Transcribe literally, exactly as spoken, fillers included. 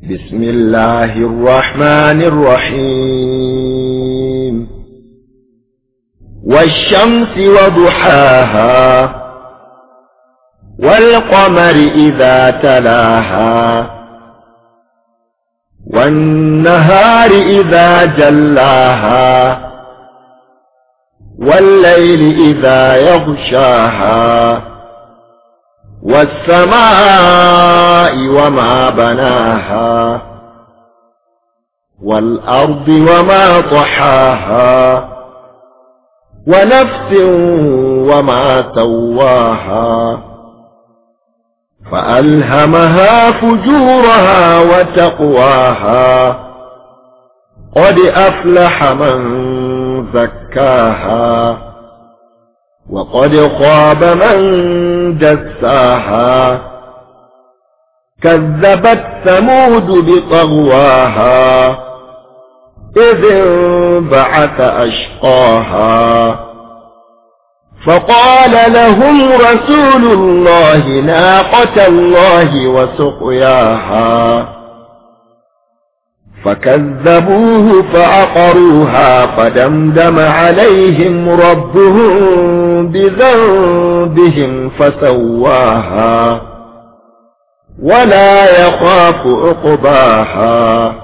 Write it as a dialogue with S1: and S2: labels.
S1: بسم الله الرحمن الرحيم. والشمس وضحاها والقمر إذا تلاها والنهار إذا جلاها والليل إذا يغشاها والسماء وما بناها والأرض وما طحاها ونفس وما سواها فألهمها فجورها وتقواها قد أفلح من زكاها وقد خاب من دساها كذبت ثمود بطغواها إذ انبعث أشقاها فقال لهم رسول الله ناقة الله وسقياها فكذبوه فعقروها فدمدم عليهم ربهم بذنبهم فسواها ولا يخاف عقباها